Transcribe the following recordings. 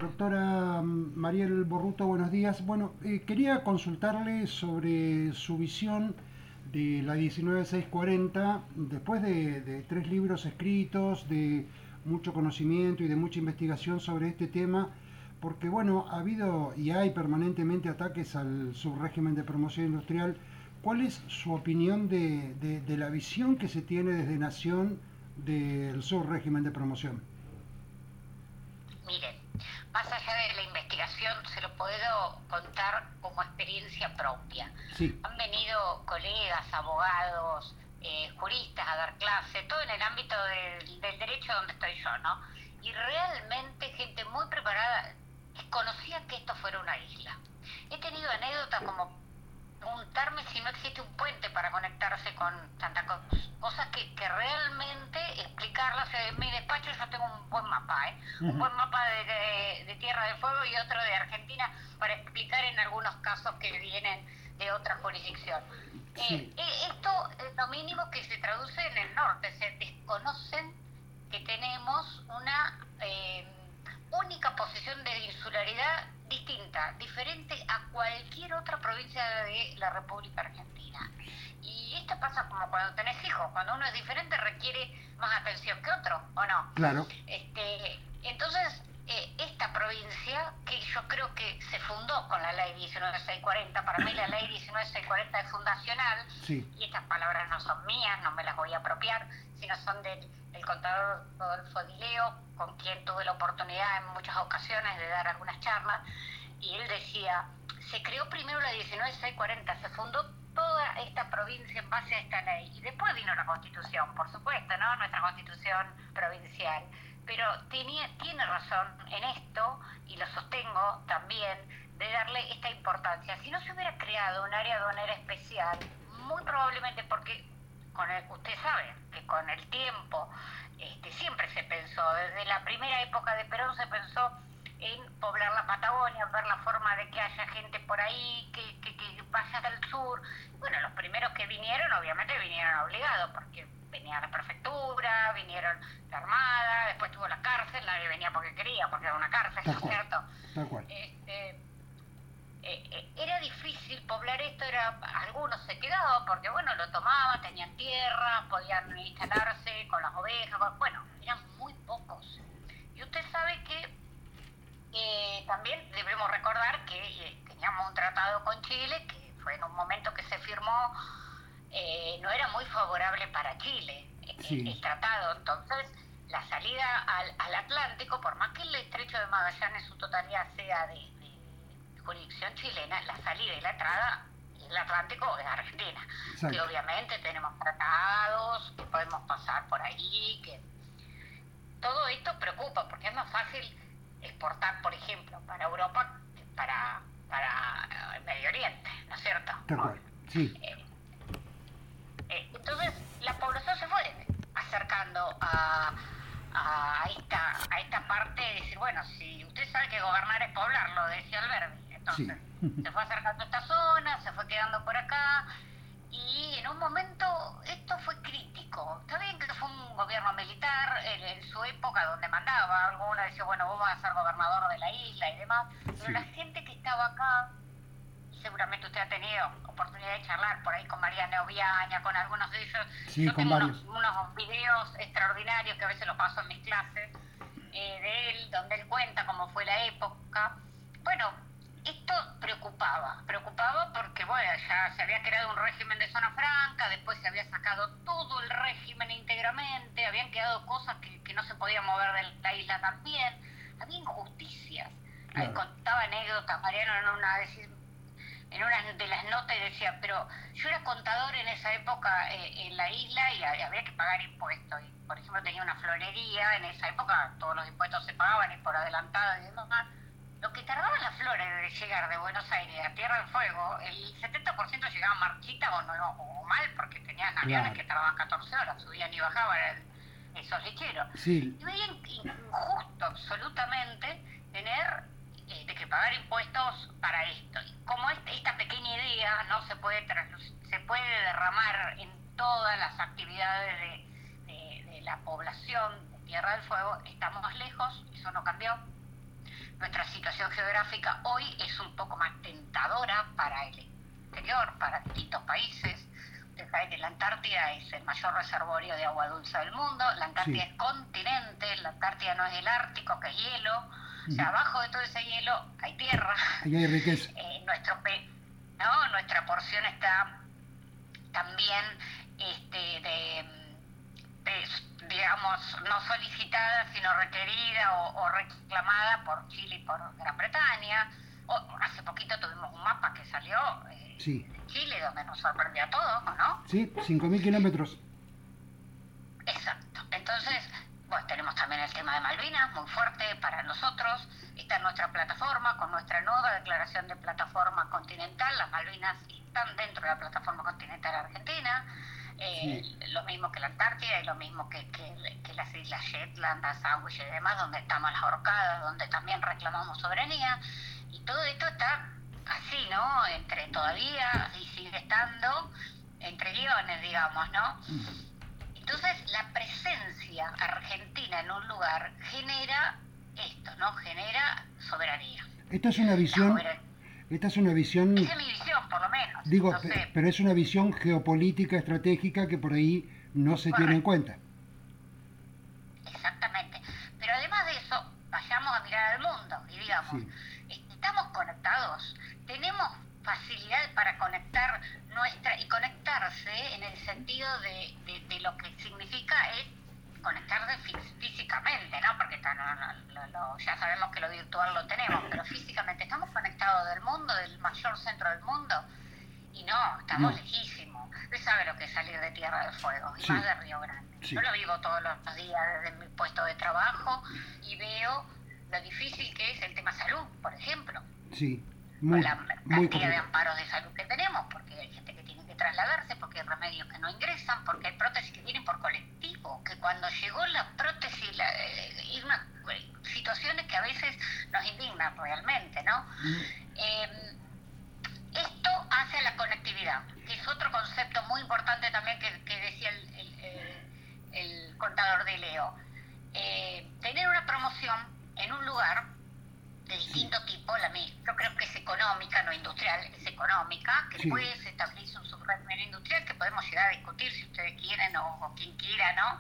Doctora Mariel Borruto, buenos días. Bueno, quería consultarle sobre su visión de la 19640, después de tres libros escritos, de mucho conocimiento y de mucha investigación sobre este tema, porque bueno, ha habido y hay permanentemente ataques al subrégimen de promoción industrial. ¿Cuál es su opinión de la visión que se tiene desde Nación del subrégimen de promoción? Miren, más allá de la investigación, se lo puedo contar como experiencia propia. Sí, Han venido colegas, abogados, juristas a dar clase, todo en el ámbito del derecho donde estoy yo, ¿no? Y realmente gente muy preparada desconocía que esto fuera una isla. He tenido anécdotas como preguntarme si no existe un puente para conectarse con Santa Cruz. Cosas que realmente explicarlas. En mi despacho yo tengo un buen mapa, ¿eh? Un buen mapa de Tierra del Fuego y otro de Argentina para explicar en algunos casos que vienen de otra jurisdicción. sí, Esto es lo mínimo que se traduce en el norte. Se desconocen que tenemos una única posición de insularidad distinta, diferente a cualquier otra provincia de la República Argentina. Y esto pasa como cuando tenés hijos, cuando uno es diferente requiere más atención que otro, ¿o no? claro, Entonces, esta provincia, que yo creo que se fundó con la ley 19640, para mí la ley 19640 es fundacional, sí, y estas palabras no son mías, no me las voy a apropiar, sino son del contador Rodolfo Dileo, con quien tuve la oportunidad en muchas ocasiones de dar algunas charlas, y él decía, se creó primero la 19640, se fundó toda esta provincia en base a esta ley, y después vino la Constitución, por supuesto, ¿no? Nuestra Constitución provincial, pero tiene razón en esto, y lo sostengo también, de darle esta importancia. Si no se hubiera creado un área aduanera especial, muy probablemente porque usted sabe que con el tiempo siempre se pensó, desde la primera época de Perón se pensó en poblar la Patagonia, ver la forma de que haya gente por ahí, que vaya al sur. Bueno, los primeros que vinieron, obviamente vinieron obligados, porque venía la prefectura, vinieron la Armada, después tuvo la cárcel, nadie venía porque quería, porque era una cárcel, ¿no tal es cual, cierto? tal cual. Era difícil poblar esto, algunos se quedaban porque bueno, lo tomaban, tenían tierra, podían instalarse con las ovejas, bueno, eran muy pocos. Y usted sabe que también debemos recordar que teníamos un tratado con Chile, que fue en un momento que se firmó, no era muy favorable para Chile Sí, el tratado. Entonces la salida al Atlántico, por más que el estrecho de Magallanes en su totalidad sea de jurisdicción chilena, la salida y la entrada el Atlántico es Argentina, que exacto. obviamente tenemos tratados, que podemos pasar por ahí, que todo esto preocupa porque es más fácil exportar, por ejemplo, para Europa que para el Medio Oriente, ¿no es cierto? Tal cual, sí, Eh, entonces, la población se fue acercando a esta parte de decir, bueno, si usted sabe que gobernar es poblarlo, decía Alberti, sí, entonces se fue acercando a esta zona, se fue quedando por acá, y en un momento esto fue crítico. Está bien que fue un gobierno militar en su época donde mandaba, alguno decía, bueno, vos vas a ser gobernador de la isla y demás, pero la sí, gente que estaba acá, seguramente usted ha tenido oportunidad de charlar por ahí con Mariana Oviaña, con algunos de ellos. sí, Yo con tengo varios. unos videos extraordinarios que a veces los paso en mis clases de él, donde él cuenta cómo fue la época. Bueno, esto preocupaba porque, bueno, ya se había creado un régimen de zona franca, después se había sacado todo el régimen íntegramente, habían quedado cosas que no se podían mover de la isla también, había injusticias. Claro, Contaba anécdotas, Mariano, en una de las notas y decía, pero yo era contador en esa época en la isla y había que pagar impuestos. Y, por ejemplo, tenía una florería, en esa época todos los impuestos se pagaban y por adelantado y demás. Lo que tardaban las flores de llegar de Buenos Aires a Tierra del Fuego, el 70% llegaban marchitas o mal, porque tenían aviones claro. que tardaban 14 horas, subían y bajaban esos lecheros. Sí, Y veía injusto absolutamente tener de que pagar impuestos para esto. Y como esta pequeña idea no se puede derramar en todas las actividades de la población de Tierra del Fuego, estamos lejos, eso no cambió. nuestra situación geográfica hoy es un poco más tentadora para el exterior, para distintos países. Ustedes saben que la Antártida es el mayor reservorio de agua dulce del mundo, la Antártida Sí. es continente, la Antártida no es el Ártico, que es hielo, o sea, abajo de todo ese hielo hay tierra. Ahí hay riqueza. ¿No? Nuestra porción está también digamos, no solicitada, sino requerida o reclamada por Chile y por Gran Bretaña. Hace poquito tuvimos un mapa que salió Sí. de Chile, donde nos sorprendió a todos, ¿no? Sí, 5.000 kilómetros. Exacto. Entonces, bueno, tenemos también el tema de Malvinas, muy fuerte para nosotros. Está en nuestra plataforma, con nuestra nueva declaración de plataforma continental. Las Malvinas están dentro de la plataforma continental argentina. Sí. Lo mismo que la Antártida y lo mismo que las Islas Shetland, las Sandwich y demás, donde estamos las Orcadas, donde también reclamamos soberanía. Y todo esto está así, ¿no? Entre todavía, y sigue estando, entre guiones, digamos, ¿no? Entonces, la presencia argentina en un lugar genera esto, ¿no? Genera soberanía. Esta es una visión, esta es una visión, Esa es mi visión, por lo menos. digo, No sé. pero es una visión geopolítica estratégica que por ahí no se tiene en cuenta. Exactamente. Pero además de eso, vayamos a mirar al mundo y digamos, estamos conectados, tenemos facilidad para conectar y conectarse en el sentido de lo que significa es conectarse físicamente, ¿no? Porque ya sabemos que lo virtual lo tenemos, pero físicamente estamos conectados del mundo, del mayor centro del mundo, y no, estamos lejísimos. Usted sabe lo que es salir de Tierra del Fuego, y más de Río Grande. Sí. Yo lo vivo todos los días desde mi puesto de trabajo y veo lo difícil que es el tema salud, por ejemplo. Sí, Con la cantidad de amparos de salud que tenemos, porque hay gente que tiene que trasladarse, porque hay remedios que no ingresan, porque hay prótesis que vienen por colectivo, que cuando llegó la prótesis, situaciones que a veces nos indignan realmente, ¿no? Esto hace la conectividad, que es otro concepto muy importante también que decía el contador de Leo. Tener una promoción en un lugar de distinto tipo, yo creo que es económica, no industrial, es económica, que después se establece un subrégimen industrial que podemos llegar a discutir si ustedes quieren o quien quiera, ¿no?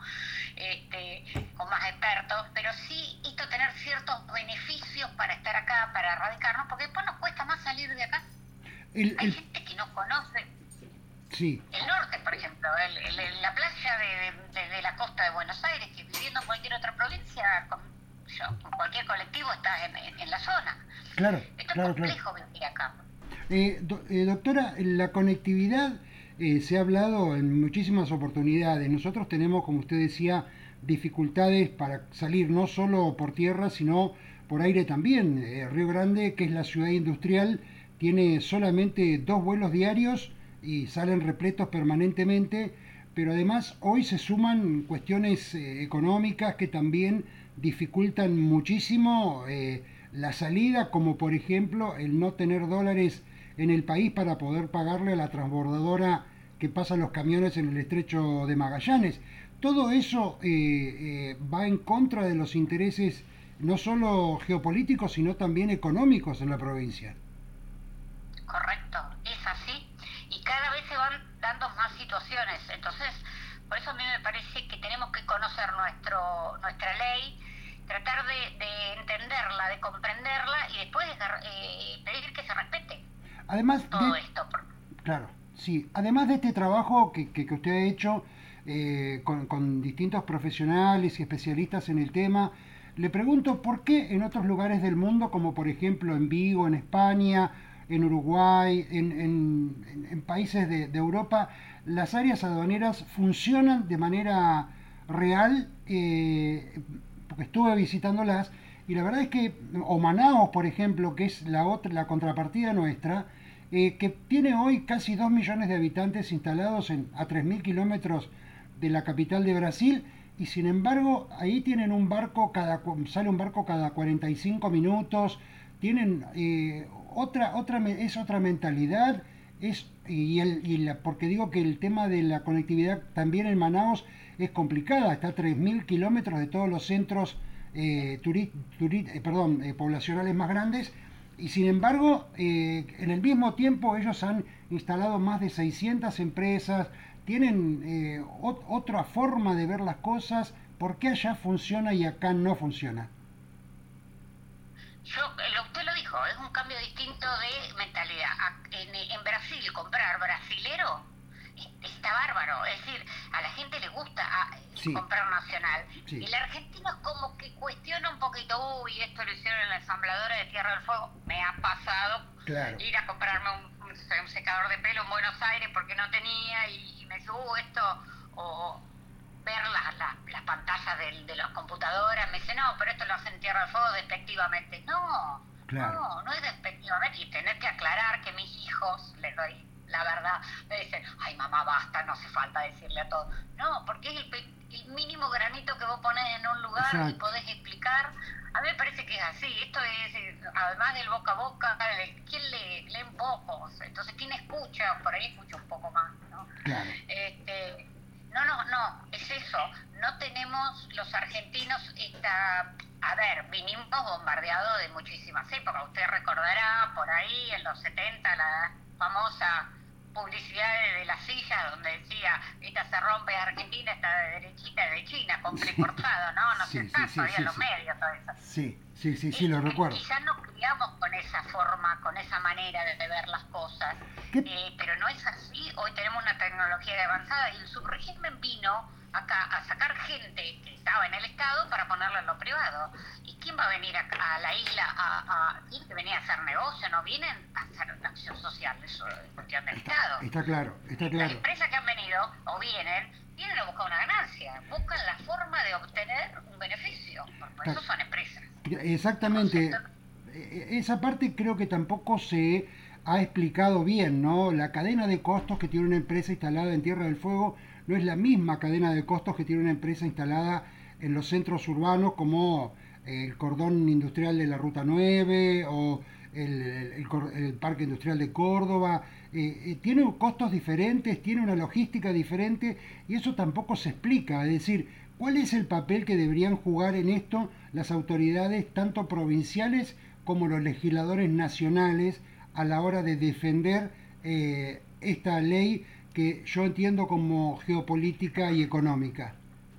Con más expertos, pero sí esto tener ciertos beneficios para estar acá, para radicarnos, porque después nos cuesta más salir de acá. Hay gente que no conoce el norte, por ejemplo, la playa de la costa de Buenos Aires, que viviendo en cualquier otra provincia, con cualquier colectivo estás en la zona. Claro, Esto es complejo vivir acá. Doctora, la conectividad se ha hablado en muchísimas oportunidades. Nosotros tenemos, como usted decía, dificultades para salir no solo por tierra, sino por aire también. Río Grande, que es la ciudad industrial, tiene solamente 2 vuelos diarios y salen repletos permanentemente, pero además hoy se suman cuestiones económicas que también dificultan muchísimo la salida, como por ejemplo el no tener dólares en el país para poder pagarle a la transbordadora que pasa los camiones en el estrecho de Magallanes. Todo eso va en contra de los intereses no solo geopolíticos, sino también económicos en la provincia. Correcto, es así. Y cada vez se van dando más situaciones. Entonces, por eso a mí me parece que tenemos que conocer nuestra ley, tratar de entenderla, de comprenderla y después pedir que se respete todo esto. Claro, sí. Además de este trabajo que usted ha hecho con distintos profesionales y especialistas en el tema, le pregunto por qué en otros lugares del mundo, como por ejemplo en Vigo, en España, en Uruguay, en países de Europa, las áreas aduaneras funcionan de manera real, porque estuve visitándolas, y la verdad es que, o Manaos, por ejemplo, que es la contrapartida nuestra, que tiene hoy casi 2 millones de habitantes instalados a 3.000 kilómetros de la capital de Brasil, y sin embargo ahí tienen sale un barco cada 45 minutos, tienen es otra mentalidad, porque digo que el tema de la conectividad también en Manaos es complicada, está a 3.000 kilómetros de todos los centros poblacionales más grandes, y sin embargo, en el mismo tiempo ellos han instalado más de 600 empresas, tienen otra forma de ver las cosas. ¿Por qué allá funciona y acá no funciona? Usted lo dijo, es un cambio distinto de mentalidad. En Brasil, comprar brasilero está bárbaro. Es decir, a la gente le gusta Sí, comprar nacional. Y sí, el argentino es como que cuestiona un poquito, uy, esto lo hicieron en la ensambladora de Tierra del Fuego. Me ha pasado claro, ir a comprarme un secador de pelo en Buenos Aires porque no tenía y me dice, esto, o ver las pantallas de las computadoras, me dice, no, pero esto lo hacen en Tierra del Fuego despectivamente. No, claro. no es despectivamente. Y tener que aclarar que mis hijos, les doy la verdad, me dicen, ay mamá, basta, no hace falta decirle a todos. No, porque es el mínimo granito que vos ponés en un lugar y Exacto. podés explicar. A mí me parece que es así. Esto es, además del boca a boca, ¿quién leen pocos? Entonces, ¿quién escucha? Por ahí escucha un poco más, ¿no? Claro. Este, no, es eso. No tenemos los argentinos a ver, vinimos bombardeados de muchísimas épocas. Usted recordará por ahí en los 70 la famosa publicidad de las sillas donde decía, esta se rompe de Argentina, esta de derechita de China, con clic cortado, ¿no? No sé, Sí, sí, está sí, todavía en sí, los sí. medios, todo eso. Sí, sí, sí, sí, lo recuerdo. Quizás nos criamos con esa forma, con esa manera de ver las cosas, ¿Qué? pero no es así. Hoy tenemos una tecnología avanzada y el subrégimen vino acá a sacar gente que estaba en el Estado para ponerla en lo privado. ¿Y quién va a venir a la isla que venía a hacer negocio? No vienen a hacer una acción social, eso es cuestión del Estado. Está claro, está Las claro. empresas que han venido o vienen a buscar una ganancia, buscan la forma de obtener un beneficio, por Está- eso son empresas. Exactamente. Concepto. Esa parte creo que tampoco se ha explicado bien, ¿no? La cadena de costos que tiene una empresa instalada en Tierra del Fuego no es la misma cadena de costos que tiene una empresa instalada en los centros urbanos como el cordón industrial de la Ruta 9 o el Parque Industrial de Córdoba. Tiene costos diferentes, tiene una logística diferente y eso tampoco se explica. Es decir, ¿cuál es el papel que deberían jugar en esto las autoridades, tanto provinciales como los legisladores nacionales, a la hora de defender esta ley que yo entiendo como geopolítica y económica?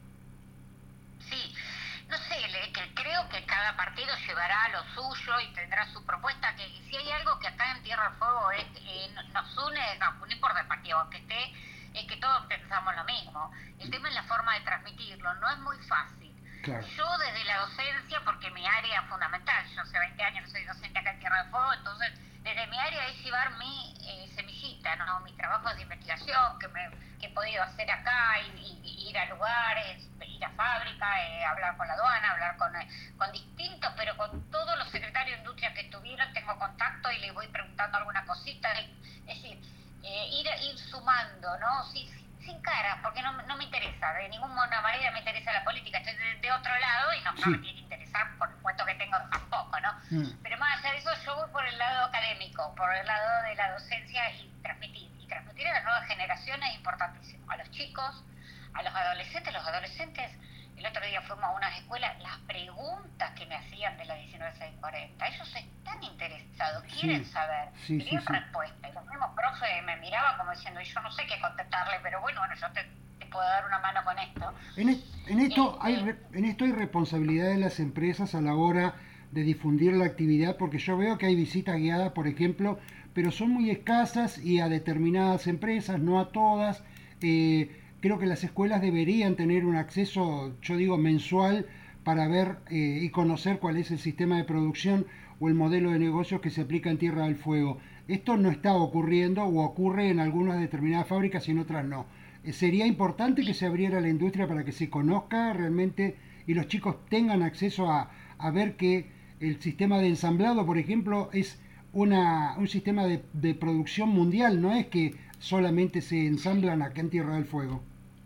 Sí, no sé, creo que cada partido llevará lo suyo y tendrá su propuesta, que si hay algo que acá en Tierra del Fuego nos une, no importa el partido aunque esté, es que todos pensamos lo mismo. El tema es la forma de transmitirlo, no es muy fácil. Claro. Yo desde la docencia, porque mi área fundamental, yo hace 20 años que soy docente acá en Tierra del Fuego, entonces desde mi área es llevar mi semillita, ¿no? Mis trabajos de investigación que he podido hacer acá, y ir a lugares, ir a fábricas, hablar con la aduana, hablar con distintos, pero con todos los secretarios de industria que estuvieron, tengo contacto y les voy preguntando alguna cosita. Es decir, ir sumando, ¿no? Sí, sin cara, porque no me interesa, de ninguna manera me interesa la política, estoy de otro lado y no me Sí. tiene que interesar por el puesto que tengo tampoco, ¿no? Mm. Pero más allá de eso, yo voy por el lado académico, por el lado de la docencia y transmitir. Y transmitir a las nuevas generaciones es importantísimo. A los chicos, a los adolescentes. El otro día fuimos a unas escuelas, las preguntas que me hacían de la 19640, ellos están interesados, quieren Sí, saber, sí, sí, querían sí. respuesta. Y los mismos profes me miraban como diciendo, yo no sé qué contestarle, pero bueno, yo te puedo dar una mano con esto. Este, En esto hay responsabilidad de las empresas a la hora de difundir la actividad, porque yo veo que hay visitas guiadas, por ejemplo, pero son muy escasas y a determinadas empresas, no a todas. Creo que las escuelas deberían tener un acceso, yo digo, mensual para ver y conocer cuál es el sistema de producción o el modelo de negocios que se aplica en Tierra del Fuego. Esto no está ocurriendo o ocurre en algunas determinadas fábricas y en otras no. Sería importante que se abriera la industria para que se conozca realmente y los chicos tengan acceso a ver que el sistema de ensamblado, por ejemplo, es un sistema de producción mundial, no es que solamente se ensamblan acá en Tierra del Fuego.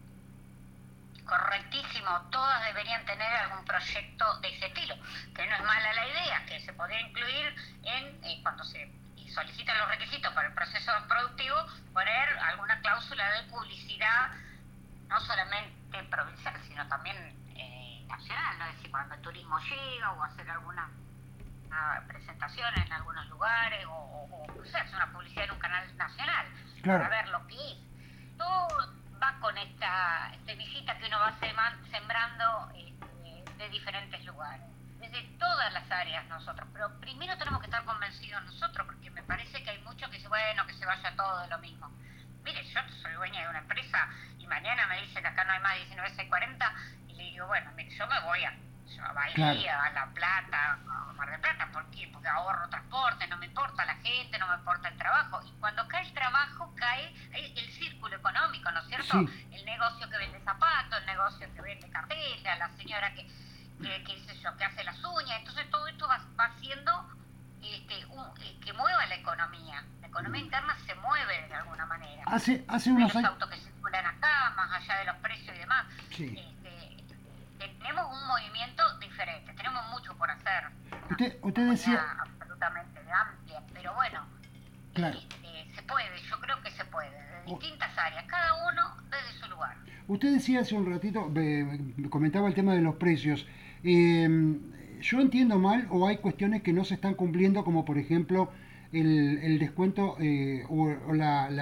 Correctísimo, todas deberían tener algún proyecto de ese estilo, que no es mala la idea, que se podría incluir cuando se solicitan los requisitos para el proceso productivo, poner alguna cláusula de publicidad, no solamente provincial, sino también nacional, ¿no? Es decir, cuando el turismo llega o hacer alguna presentación en algunos lugares o sea, hacer una publicidad en un canal nacional Claro. para ver lo que es. Todo va con esta semillita que uno va sembrando de diferentes lugares, desde todas las áreas nosotros, pero primero tenemos que estar convencidos nosotros, porque me parece que hay mucho que dice, bueno, que se vaya todo de lo mismo. Mire, yo soy dueña de una empresa y mañana me dicen acá no hay más 19,640 y le digo, bueno, mire, yo me voy a Bahía, Claro. a La Plata, a Mar del Plata. ¿Por qué? Porque ahorro transporte, no me importa la gente, no me importa el trabajo. Y cuando cae el trabajo, cae el círculo económico, ¿no es cierto? Sí. El negocio que vende zapatos, el negocio que vende carteles, la señora que dice yo, que hace las uñas. Entonces todo esto va haciendo que mueva la economía. La economía interna se mueve de alguna manera. Hace Hay unos los años. autos que circulan acá, más allá de los precios y demás. Sí. Tenemos un movimiento diferente, tenemos mucho por hacer. Usted decía. Absolutamente amplia, pero bueno, Claro. se puede, yo creo que se puede, de distintas áreas, cada uno desde su lugar. Usted decía hace un ratito, comentaba el tema de los precios. Yo entiendo mal o hay cuestiones que no se están cumpliendo, como por ejemplo el descuento o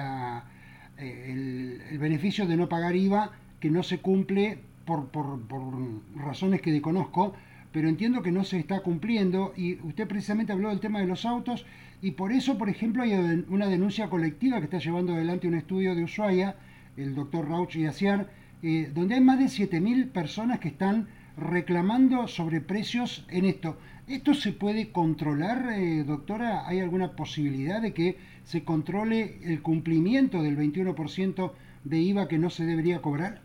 el beneficio de no pagar IVA que no se cumple por razones que desconozco, pero entiendo que no se está cumpliendo y usted precisamente habló del tema de los autos y por eso, por ejemplo, hay una denuncia colectiva que está llevando adelante un estudio de Ushuaia, el doctor Rauch y Aciar, donde hay más de 7.000 personas que están reclamando sobre precios en esto. ¿Esto se puede controlar, doctora? ¿Hay alguna posibilidad de que se controle el cumplimiento del 21% de IVA que no se debería cobrar?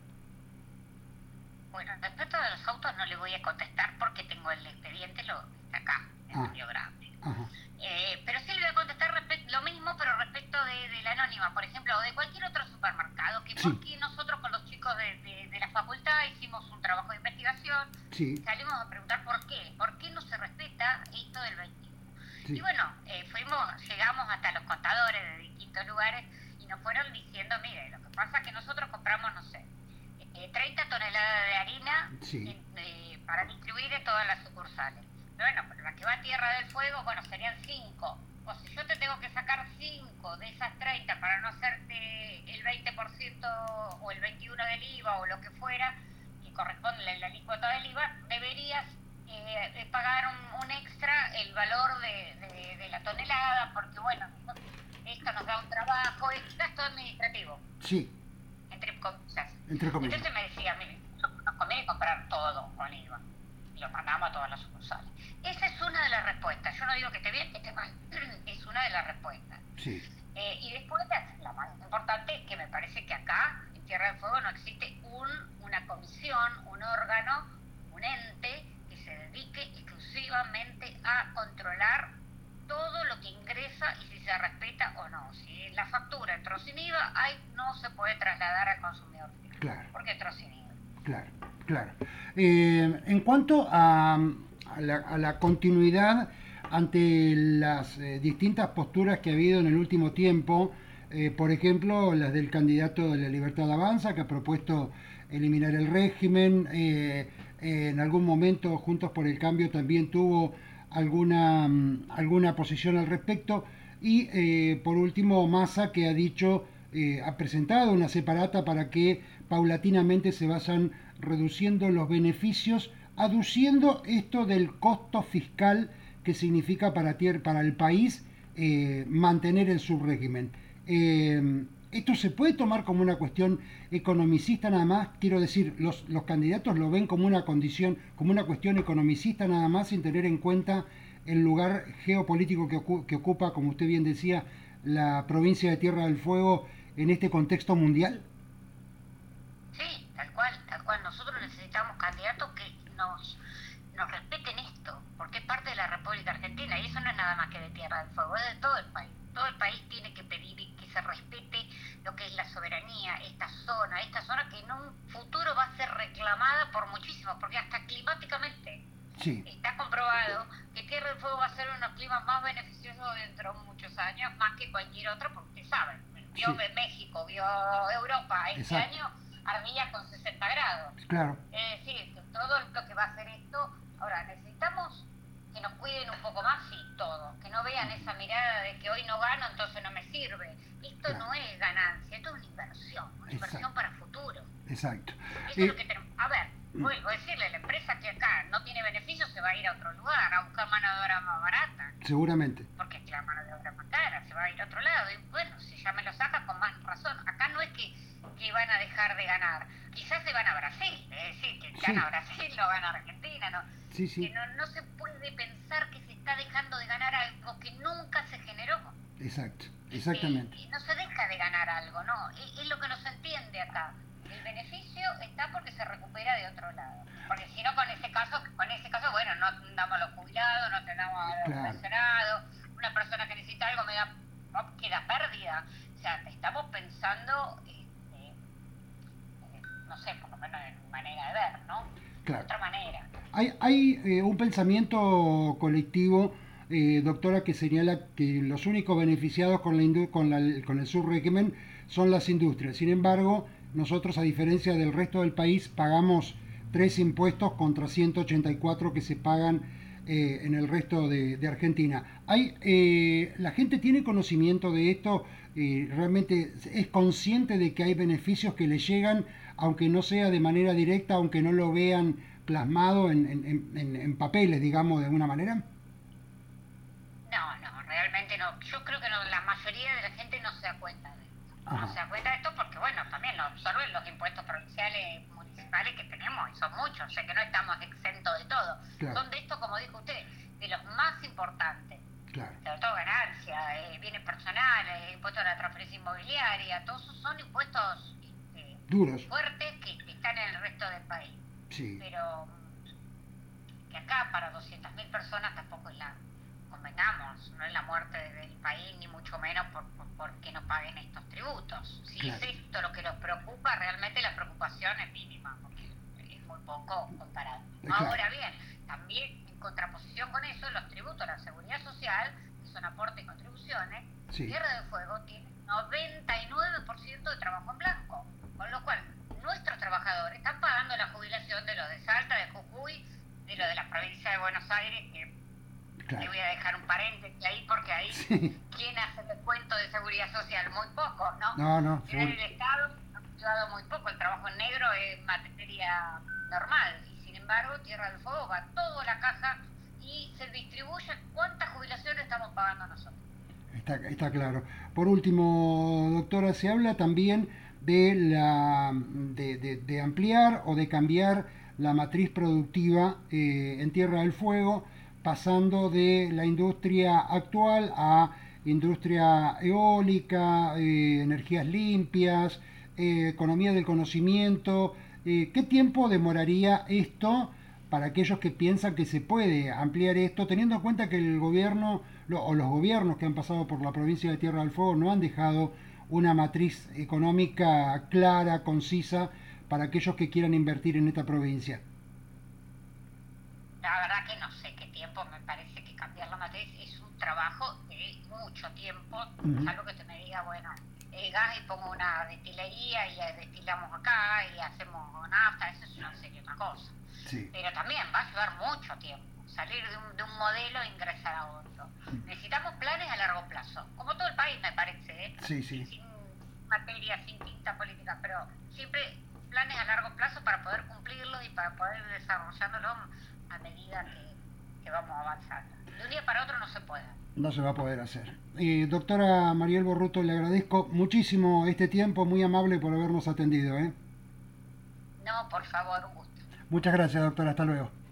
Bueno, respecto de los autos no le voy a contestar porque tengo el expediente, está acá, en Río Grande. Ajá. Pero sí le voy a contestar lo mismo, pero respecto de la Anónima, por ejemplo, o de cualquier otro supermercado, que Sí. porque nosotros con los chicos de la facultad hicimos un trabajo de investigación, Sí. salimos a preguntar por qué no se respeta esto del 21. Sí. Y bueno, llegamos hasta los contadores de distintos lugares y nos fueron diciendo, mire, lo que pasa es que nosotros compramos, no sé, 30 toneladas de harina Sí. para distribuir en todas las sucursales. Bueno, pero la que va a Tierra del Fuego, bueno, serían 5. O si yo te tengo que sacar 5 de esas 30 para no hacerte el 20% o el 21% del IVA o lo que fuera, que corresponde a la alícuota del IVA, deberías pagar un extra el valor de la tonelada, porque bueno, esto nos da un trabajo, es gasto administrativo. Sí. Entre comillas. Entre comillas. Entonces me decía, mire, nos conviene comprar todo con IVA. Y lo mandamos a todas las sucursales. Esa es una de las respuestas. Yo no digo que esté bien, que esté mal. Es una de las respuestas. Sí. Y después la más importante es que me parece que acá, en Tierra del Fuego, no existe una comisión, un órgano, un ente que se dedique exclusivamente a controlar todo lo que ingresa y si se respeta o no. Si la factura entró sin IVA, no se puede trasladar al consumidor final. Claro. Porque entró sin IVA. Claro, claro. En cuanto a la continuidad ante las distintas posturas que ha habido en el último tiempo, por ejemplo, las del candidato de la Libertad Avanza, que ha propuesto eliminar el régimen, en algún momento Juntos por el Cambio también tuvo alguna posición al respecto, y por último Massa, que ha dicho, ha presentado una separata para que paulatinamente se vayan reduciendo los beneficios, aduciendo esto del costo fiscal que significa para el país mantener el subrégimen. Esto se puede tomar como una cuestión economicista nada más, quiero decir, los candidatos lo ven como una condición, como una cuestión economicista nada más, sin tener en cuenta el lugar geopolítico que ocupa, como usted bien decía, la provincia de Tierra del Fuego en este contexto mundial. Sí, tal cual. Nosotros necesitamos candidatos que nos respeten esto, porque es parte de la República Argentina y eso no es nada más que de Tierra del Fuego, es de todo el país. Todo el país tiene que pedir que se respete lo que es la soberanía, esta zona que en un futuro va a ser reclamada por muchísimos, porque hasta climáticamente Sí. está comprobado que Tierra del Fuego va a ser unos climas más beneficiosos dentro de muchos años, más que cualquier otro, porque saben, vio Sí. México, vio Europa, este Exacto. año ardilla con 60 grados. Claro. Es decir, que todo lo que va a hacer esto, ahora necesitamos que nos cuiden un poco más y todo, que no vean esa mirada de que hoy no gano, entonces no me sirve. Esto Claro. no es ganancia, esto es una inversión para futuro. Exacto. Eso es lo que tenemos. A ver, vuelvo a decirle, la empresa que acá no tiene beneficios se va a ir a otro lugar, a buscar mano de obra más barata. Seguramente. Porque la mano de obra más cara, se va a ir a otro lado. Y bueno, si ya me lo saca, con más razón. Acá no es que van a dejar de ganar. Quizás se van a Brasil, es decir, que gana Brasil, no gana Argentina, ¿no? Sí, sí. Que no se puede pensar que se está dejando de ganar algo que nunca se generó. Exacto, exactamente. No se deja de ganar algo, ¿no? Es lo que no se entiende acá. El beneficio está porque se recupera de otro lado. Porque si no, con ese caso, bueno, no damos a los jubilados, no tenemos a los pensionados. Una persona que necesita algo queda pérdida. O sea, estamos pensando, no sé, por lo menos en manera de ver, ¿no? Claro. De otra manera. Hay un pensamiento colectivo, doctora, que señala que los únicos beneficiados con el subrégimen son las industrias. Sin embargo, nosotros, a diferencia del resto del país, pagamos 3 impuestos contra 184 que se pagan en el resto de Argentina. ¿La gente tiene conocimiento de esto? ¿Realmente es consciente de que hay beneficios que le llegan, aunque no sea de manera directa, aunque no lo vean plasmado en papeles, digamos, de alguna manera? No, realmente no. Yo creo que la mayoría de la gente no se da cuenta de esto. No se da cuenta de esto porque, bueno, también lo absorben los impuestos provinciales, municipales que tenemos, y son muchos, o sea que no estamos exentos de todo. Claro. Son de estos, como dijo usted, de los más importantes. Claro. Sobre todo ganancias, bienes personales, impuestos a la transferencia inmobiliaria, todos esos son impuestos duros, fuertes que están en el resto del país. Sí. Pero que acá para 200.000 personas tampoco es convengamos, no es la muerte del país, ni mucho menos porque no paguen estos tributos. Si claro. es esto lo que los preocupa, realmente la preocupación es mínima, porque es muy poco comparado. Claro. Ahora bien, también en contraposición con eso, los tributos a la seguridad social, que son aportes y contribuciones, sí. Tierra del Fuego tiene 99% de trabajo en blanco, con lo cual nuestros trabajadores están pagando la jubilación de los de Salta, de Jujuy, de los de la provincia de Buenos Aires, que claro. Le voy a dejar un paréntesis ahí porque ahí, sí. ¿Quién hace el descuento de seguridad social? Muy poco, ¿no? No. En el Estado ha ayudado muy poco, el trabajo en negro es materia normal, y sin embargo Tierra del Fuego va todo a la caja y se distribuye cuántas jubilaciones estamos pagando nosotros. Está claro. Por último, doctora, se habla también de ampliar o de cambiar la matriz productiva en Tierra del Fuego, pasando de la industria actual a industria eólica, energías limpias, economía del conocimiento. ¿Qué tiempo demoraría esto para aquellos que piensan que se puede ampliar esto, teniendo en cuenta que el gobierno o los gobiernos que han pasado por la provincia de Tierra del Fuego no han dejado una matriz económica clara, concisa, para aquellos que quieran invertir en esta provincia? La verdad que no sé qué tiempo, me parece que cambiar la matriz es un trabajo de mucho tiempo, salvo que te me diga, bueno, gas y pongo una destilería y destilamos acá y hacemos nafta, eso es una serie otra cosa. Sí. Pero también va a llevar mucho tiempo salir de un modelo e ingresar a otro. Necesitamos planes a largo plazo, como todo el país me parece, sí. Sin materia, sin tinta política, pero siempre planes a largo plazo para poder cumplirlos y para poder desarrollarlos a medida que vamos avanzando. De un día para otro no se puede. No se va a poder hacer. Doctora Mariel Borruto, le agradezco muchísimo este tiempo, muy amable por habernos atendido. No, por favor, un gusto. Muchas gracias, doctora. Hasta luego.